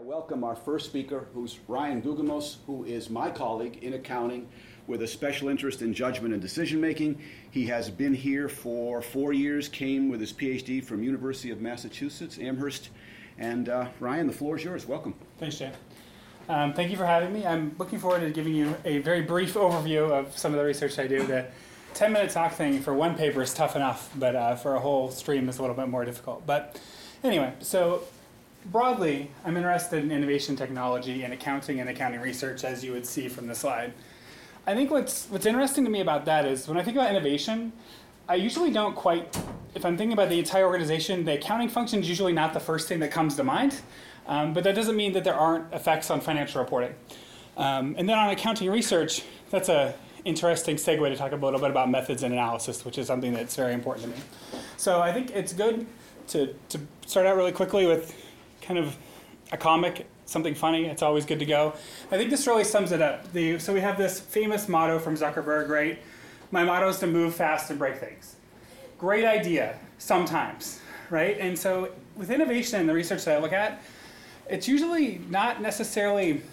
I welcome our first speaker, who's Ryan Guggemos, who is my colleague in accounting with a special interest in judgment and decision making. He has been here for 4 years, came with his PhD from University of Massachusetts, Amherst. And Ryan, the floor is yours. Welcome. Thanks, Jay. Thank you for having me. I'm looking forward to giving you a very brief overview of some of the research I do. The 10-minute talk thing for one paper is tough enough, but for a whole stream is a little bit more difficult. But anyway, so broadly, I'm interested in innovation technology and accounting research, as you would see from the slide. I think what's interesting to me about that is when I think about innovation, I usually don't quite, if I'm thinking about the entire organization, the accounting function is usually not the first thing that comes to mind. But that doesn't mean that there aren't effects on financial reporting. And then on accounting research, that's an interesting segue to talk a little bit about methods and analysis, which is something that's very important to me. So I think it's good to start out really quickly with kind of a comic, something funny. It's always good to go. I think this really sums it up. So we have this famous motto from Zuckerberg, right? My motto is to move fast and break things. Great idea, sometimes, right? And so with innovation and the research that I look at, it's usually not necessarily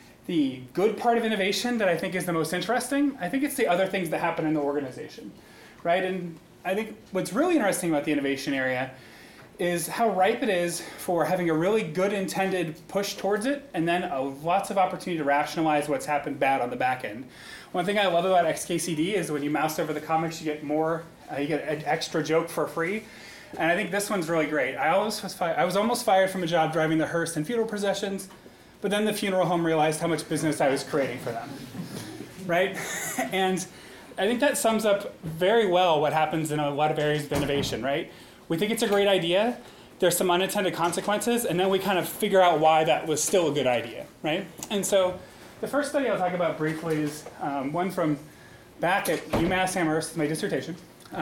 the good part of innovation that I think is the most interesting. I think it's the other things that happen in the organization, right? And I think what's really interesting about the innovation area is how ripe it is for having a really good intended push towards it, and then lots of opportunity to rationalize what's happened bad on the back end. One thing I love about XKCD is when you mouse over the comics, you get more, you get an extra joke for free. And I think this one's really great. I was almost fired from a job driving the hearse and funeral processions, but then the funeral home realized how much business I was creating for them, right? And I think that sums up very well what happens in a lot of areas of innovation, right? We think it's a great idea, there's some unintended consequences, and then we kind of figure out why that was still a good idea, right? And so the first study I'll talk about briefly is one from back at UMass Amherst, my dissertation.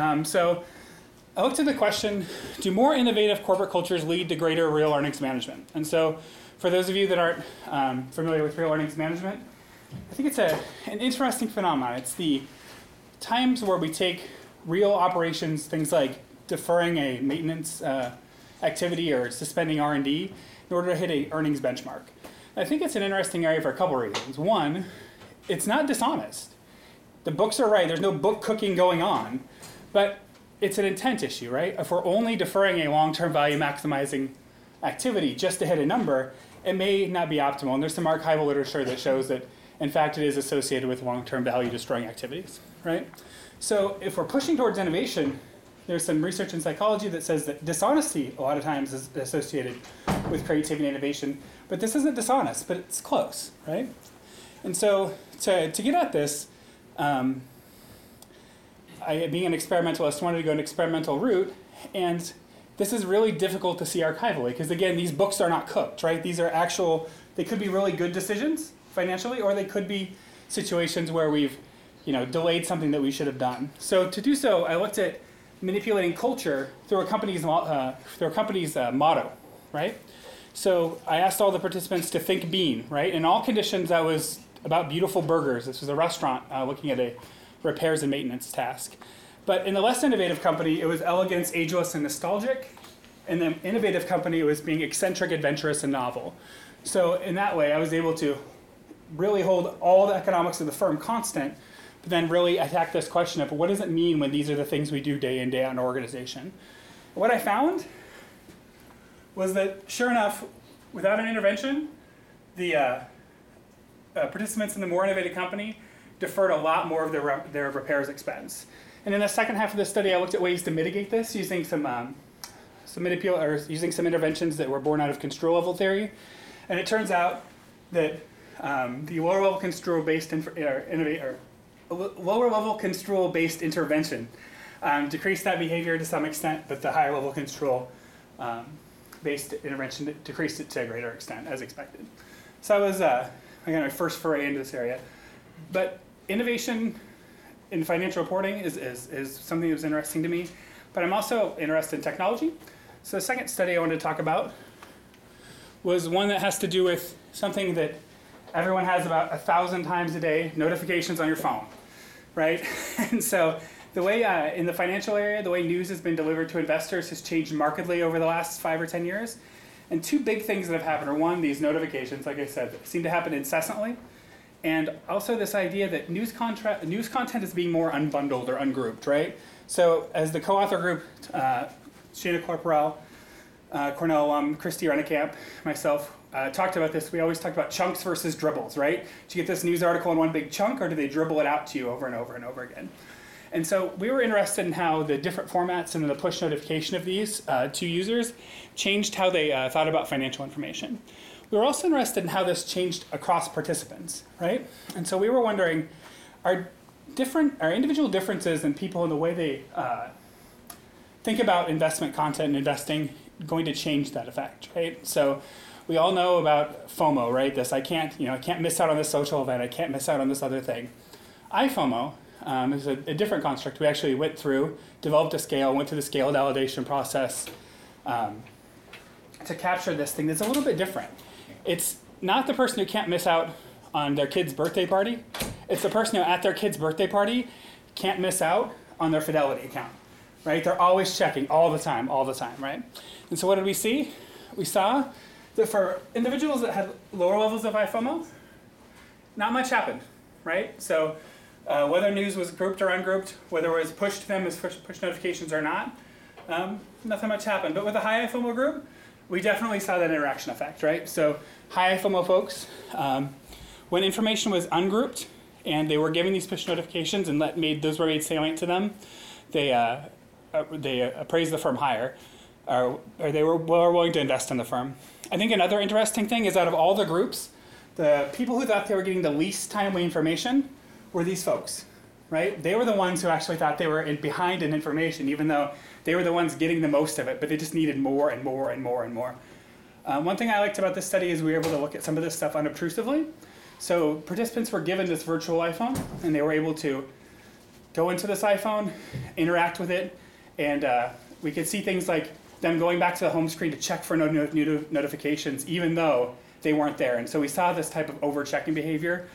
So I looked at the question, do more innovative corporate cultures lead to greater real earnings management? And so for those of you that aren't familiar with real earnings management, I think it's an interesting phenomenon. It's the times where we take real operations, things like deferring a maintenance activity or suspending R&D in order to hit an earnings benchmark. I think it's an interesting area for a couple reasons. One, it's not dishonest. The books are right, there's no book cooking going on, but it's an intent issue, right? If we're only deferring a long-term value maximizing activity just to hit a number, it may not be optimal. And there's some archival literature that shows that, in fact, it is associated with long-term value destroying activities, right? So if we're pushing towards innovation, there's some research in psychology that says that dishonesty a lot of times is associated with creativity and innovation, but this isn't dishonest, but it's close, right? And so to get at this, I, being an experimentalist, wanted to go an experimental route, and this is really difficult to see archivally, because again, these books are not cooked, right? These are actual, they could be really good decisions financially, or they could be situations where we've delayed something that we should have done. So to do so, I looked at manipulating culture through a company's motto, right? So I asked all the participants to think bean, right? In all conditions, that was about beautiful burgers. This was a restaurant looking at a repairs and maintenance task. But in the less innovative company, it was elegance, ageless, and nostalgic. In the innovative company, it was being eccentric, adventurous, and novel. So in that way, I was able to really hold all the economics of the firm constant, but then really attack this question of what does it mean when these are the things we do day in, day out in our organization? What I found was that, sure enough, without an intervention, the participants in the more innovative company deferred a lot more of their repairs expense. And in the second half of the study, I looked at ways to mitigate this using using some interventions that were born out of construal level theory. And it turns out that the lower level construal based intervention decreased that behavior to some extent, but the higher level construal based intervention decreased it to a greater extent, as expected. So I was again my first foray into this area. But innovation in financial reporting is something that was interesting to me, but I'm also interested in technology. So the second study I wanted to talk about was one that has to do with something that everyone has about 1,000 times a day, notifications on your phone, right? And so the way in the financial area, the way news has been delivered to investors has changed markedly over the last 5 or 10 years. And two big things that have happened are, one, these notifications, like I said, seem to happen incessantly. And also this idea that news content is being more unbundled or ungrouped, right? So as the co-author group, Sheena Corporell, Cornell alum, Christy Rennekamp, myself, talked about this. We always talked about chunks versus dribbles, right? Do you get this news article in one big chunk, or do they dribble it out to you over and over and over again? And so we were interested in how the different formats and the push notification of these to users changed how they thought about financial information. We were also interested in how this changed across participants, right? And so we were wondering, are individual differences in people in the way they think about investment content and investing going to change that effect, right? So we all know about FOMO, right? This I can't miss out on this social event. I can't miss out on this other thing. iFOMO is a different construct. We actually went through, developed a scale, went through the scale validation process to capture this thing that's a little bit different. It's not the person who can't miss out on their kid's birthday party. It's the person who at their kid's birthday party can't miss out on their Fidelity account, right? They're always checking all the time, right? And so what did we see? We saw that for individuals that had lower levels of iFOMO, not much happened, right? So whether news was grouped or ungrouped, whether it was pushed to them as push notifications or not, nothing much happened. But with the high iFOMO group, we definitely saw that interaction effect, right? So high iFOMO folks, when information was ungrouped and they were giving these push notifications and those were made salient to them, they appraised the firm higher, or they were more willing to invest in the firm. I think another interesting thing is out of all the groups, the people who thought they were getting the least timely information were these folks, right? They were the ones who actually thought they were behind in information, even though they were the ones getting the most of it, but they just needed more and more and more and more. One thing I liked about this study is we were able to look at some of this stuff unobtrusively. So participants were given this virtual iPhone, and they were able to go into this iPhone, interact with it, and we could see things like them going back to the home screen to check for new notifications, even though they weren't there. And so we saw this type of over-checking behavior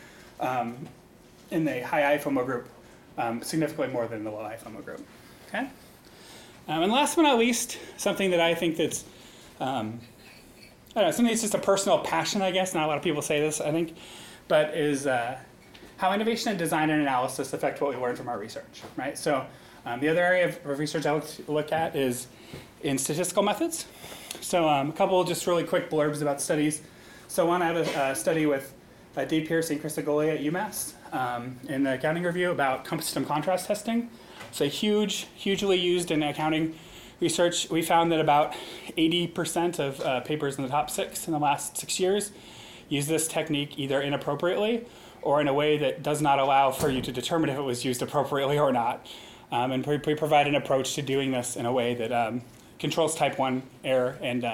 in the high iFOMO group, significantly more than the low iFOMO group. Okay? And last but not least, something that I think that's, something that's just a personal passion, I guess. Not a lot of people say this, I think, but is how innovation and design and analysis affect what we learn from our research, right? So the other area of research I look at is in statistical methods. So a couple just really quick blurbs about studies. So one, I have a study with Dave Pierce and Chris Agoli at UMass in the accounting review about system contrast testing. So hugely used in accounting research. We found that about 80% of papers in the top 6 in the last 6 years use this technique either inappropriately or in a way that does not allow for you to determine if it was used appropriately or not. And we provide an approach to doing this in a way that controls type 1 error and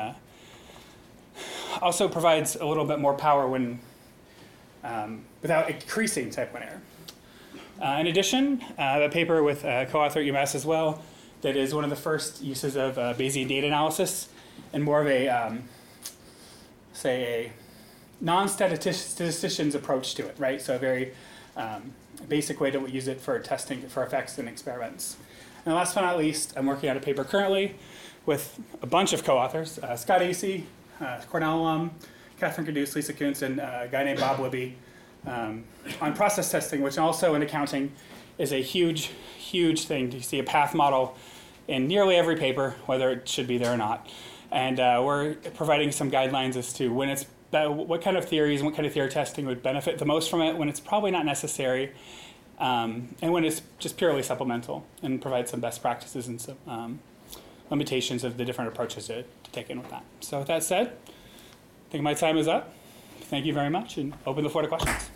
also provides a little bit more power when without increasing type 1 error. In addition, a paper with co-author at UMass as well that is one of the first uses of Bayesian data analysis and more of a, say, a non-statistician's approach to it, right? So a very basic way to use it for testing for effects in experiments. And last but not least, I'm working on a paper currently with a bunch of co-authors, Scott Acey, Cornell alum, Catherine Caduce, Lisa Kuntz, and a guy named Bob Libby on process testing, which also in accounting is a huge thing. You see a path model in nearly every paper, whether it should be there or not. And we're providing some guidelines as to when it's what kind of theories and what kind of theory testing would benefit the most from it, when it's probably not necessary, and when it's just purely supplemental, and provide some best practices and some limitations of the different approaches to take in with that. So with that said, I think my time is up. Thank you very much, and open the floor to questions.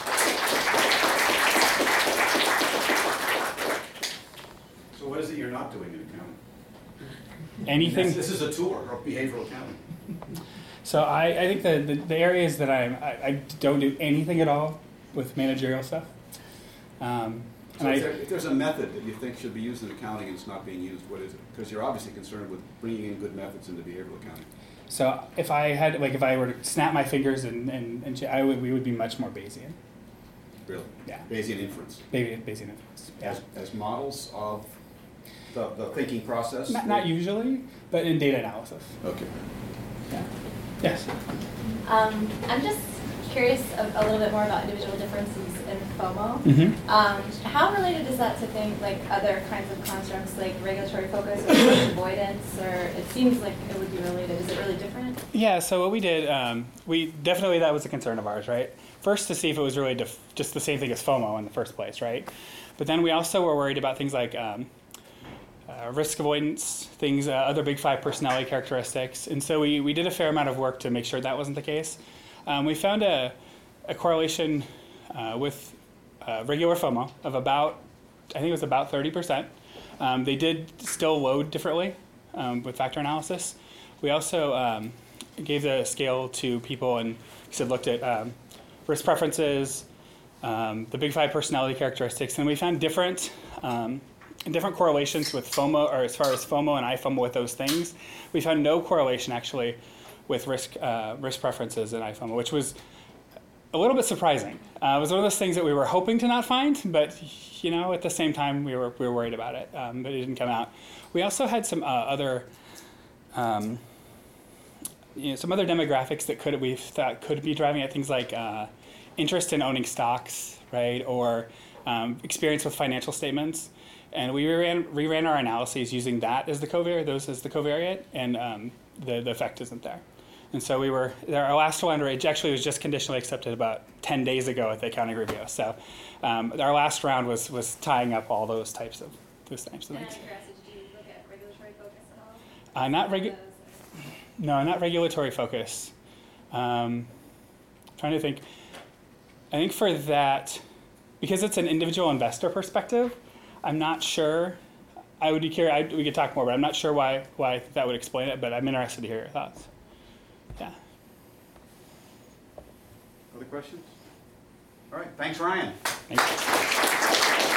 So what is it you're not doing in accounting? Anything. This is a tour of behavioral accounting. So I think the areas that I don't do anything at all with managerial stuff. So if there's a method that you think should be used in accounting and it's not being used, what is it? Because you're obviously concerned with bringing in good methods into behavioral accounting. So if I were to snap my fingers we would be much more Bayesian. Really? Yeah. Bayesian inference. Bayesian inference. Yeah. As models of the thinking process? Not usually, but in data analysis. Okay. Yeah. Yes. I'm just curious a little bit more about individual differences in FOMO. How related is that to things like other kinds of constructs like regulatory focus or risk avoidance? Or it seems like it would be related. Is it really different? Yeah, so what we did, we definitely, that was a concern of ours, right? First, to see if it was really just the same thing as FOMO in the first place, right? But then we also were worried about things like risk avoidance, things, other big five personality characteristics. And so we did a fair amount of work to make sure that wasn't the case. We found a correlation with regular FOMO of about, I think it was about 30%. They did still load differently with factor analysis. We also gave the scale to people and looked at risk preferences, the big five personality characteristics, and we found different correlations with FOMO, or as far as FOMO and iFOMO with those things. We found no correlation actually with risk preferences in iFOMO, which was a little bit surprising. It was one of those things that we were hoping to not find, but at the same time we were worried about it, but it didn't come out. We also had some other demographics that we thought could be driving at things like interest in owning stocks, right, or experience with financial statements. And we reran our analyses using that as the covariate, and the effect isn't there. And so our last one, which actually was just conditionally accepted about 10 days ago at the accounting review. So our last round was tying up all those types of things. And did you look at regulatory focus at all? Not regulatory focus. Trying to think. I think for that, because it's an individual investor perspective, I'm not sure. I would be curious. We could talk more, but I'm not sure why that would explain it. But I'm interested to hear your thoughts. Yeah. Other questions? All right. Thanks, Ryan. Thank you.